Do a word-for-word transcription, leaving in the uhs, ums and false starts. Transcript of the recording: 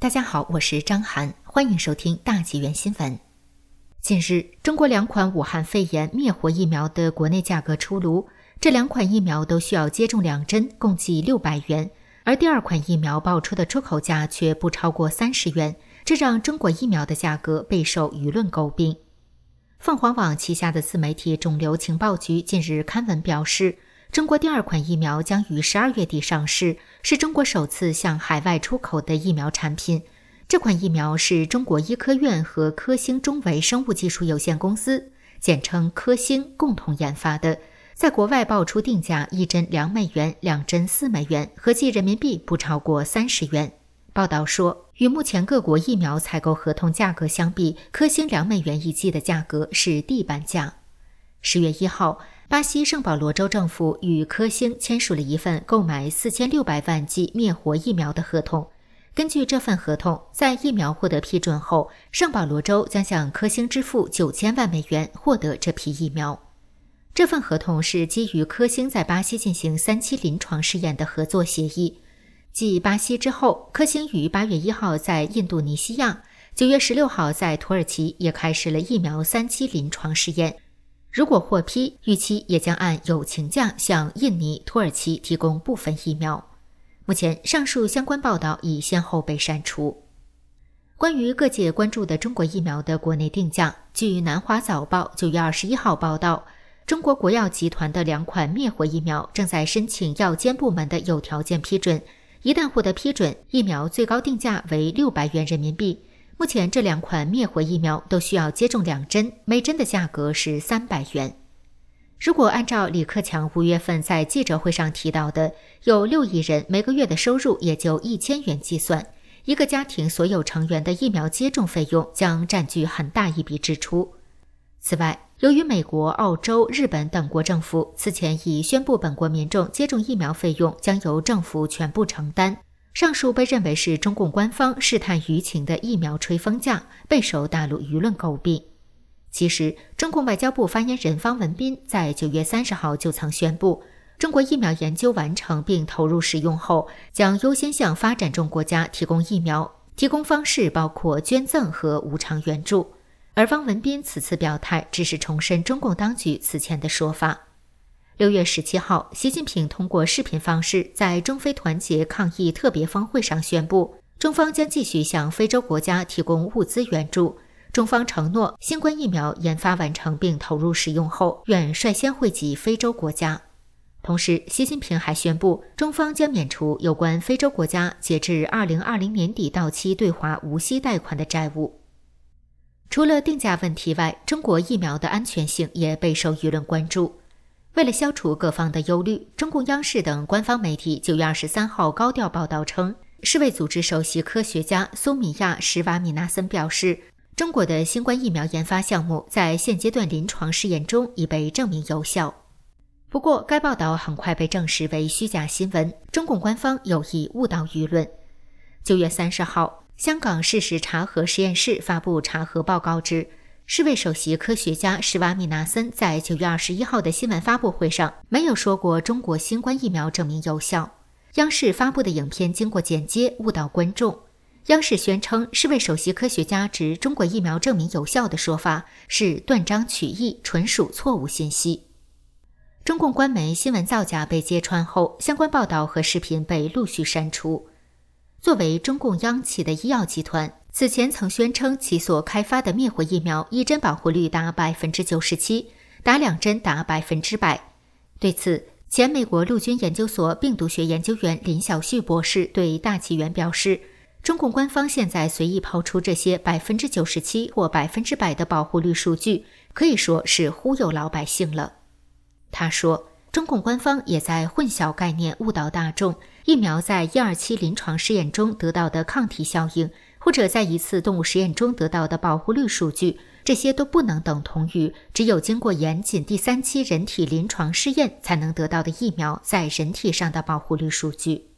大家好，我是张涵，欢迎收听大纪元新闻。近日，中国两款武汉肺炎灭活疫苗的国内价格出炉，这两款疫苗都需要接种两针，共计六百元，而第二款疫苗爆出的出口价却不超过三十元，这让中国疫苗的价格备受舆论诟病。凤凰网旗下的自媒体肿瘤情报局近日刊文表示，中国第二款疫苗将于十二月底上市，是中国首次向海外出口的疫苗产品。这款疫苗是中国医科院和科兴中维生物技术有限公司，简称科兴，共同研发的，在国外爆出定价一针两美元，两针四美元，合计人民币不超过三十元。报道说，与目前各国疫苗采购合同价格相比，科兴两美元一剂的价格是地板价。十月一号，巴西圣保罗州政府与科兴签署了一份购买四千六百万剂灭活疫苗的合同。根据这份合同，在疫苗获得批准后，圣保罗州将向科兴支付九千万美元获得这批疫苗。这份合同是基于科兴在巴西进行三期临床试验的合作协议。继巴西之后，科兴于八月一号在印度尼西亚，九月十六号在土耳其也开始了疫苗三期临床试验。如果获批，预期也将按友情价向印尼、土耳其提供部分疫苗。目前，上述相关报道已先后被删除。关于各界关注的中国疫苗的国内定价，据南华早报九月二十一号报道，中国国药集团的两款灭活疫苗正在申请药监部门的有条件批准，一旦获得批准，疫苗最高定价为六百元人民币。目前这两款灭活疫苗都需要接种两针，每针的价格是三百元。如果按照李克强五月份在记者会上提到的，有六亿人每个月的收入也就一千元计算，一个家庭所有成员的疫苗接种费用将占据很大一笔支出。此外，由于美国、澳洲、日本等国政府此前已宣布本国民众接种疫苗费用将由政府全部承担，上述被认为是中共官方试探舆情的疫苗吹风价，备受大陆舆论诟病。其实，中共外交部发言人方文斌在九月三十号就曾宣布，中国疫苗研究完成并投入使用后，将优先向发展中国家提供疫苗，提供方式包括捐赠和无偿援助。而方文斌此次表态只是重申中共当局此前的说法。六月十七号，习近平通过视频方式在中非团结抗疫特别峰会上宣布，中方将继续向非洲国家提供物资援助。中方承诺，新冠疫苗研发完成并投入使用后，愿率先惠及非洲国家。同时，习近平还宣布，中方将免除有关非洲国家截至二零二零年底到期对华无息贷款的债务。除了定价问题外，中国疫苗的安全性也备受舆论关注。为了消除各方的忧虑，中共央视等官方媒体九月二十三号高调报道称，世卫组织首席科学家苏米亚·施瓦米纳森表示，中国的新冠疫苗研发项目在现阶段临床试验中已被证明有效。不过，该报道很快被证实为虚假新闻，中共官方有意误导舆论。九月三十号，香港事实查核实验室发布查核报告指，世卫首席科学家施瓦米纳森在九月二十一号的新闻发布会上没有说过中国新冠疫苗证明有效。央视发布的影片经过剪接，误导观众。央视宣称，世卫首席科学家指中国疫苗证明有效的说法是断章取义，纯属错误信息。中共官媒新闻造假被揭穿后，相关报道和视频被陆续删除。作为中共央企的医药集团，此前曾宣称其所开发的灭活疫苗一针保护率达 百分之九十七， 打两针达百分之百。对此，前美国陆军研究所病毒学研究员林晓旭博士对大纪元表示，中共官方现在随意抛出这些 百分之九十七 或百分之百的保护率数据，可以说是忽悠老百姓了。他说，中共官方也在混淆概念，误导大众，疫苗在一二期临床试验中得到的抗体效应，或者在一次动物实验中得到的保护率数据，这些都不能等同于只有经过严谨第三期人体临床试验才能得到的疫苗在人体上的保护率数据。